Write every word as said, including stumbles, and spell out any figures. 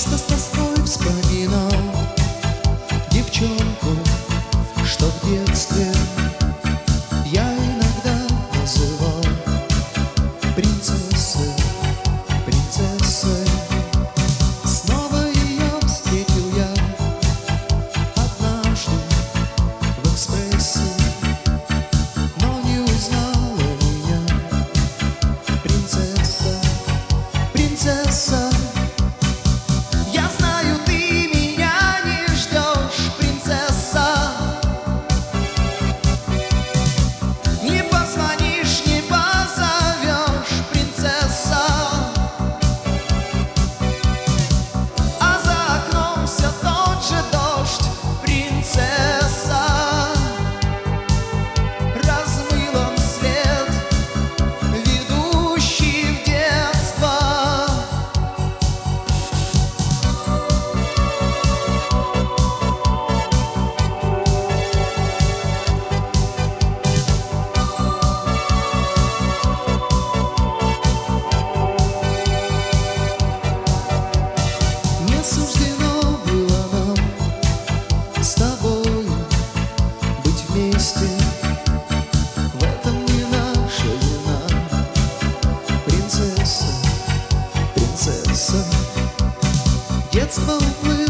часто с тоской вспоминал девчонку, что в детстве я иногда называл принцессой, принцессой. Снова ее встретил я однажды в экспрессе, но не узнала меня. Принцесса, принцесса, я знаю, ты меня не ждешь, принцесса. Не позвонишь, не позовешь, принцесса. А за окном все тот же дождь, принцесса. Размыл он свет, ведущий в детство. Не суждено было нам с тобой быть вместе. В этом не наша вина, принцесса, принцесса. Детство уплыло.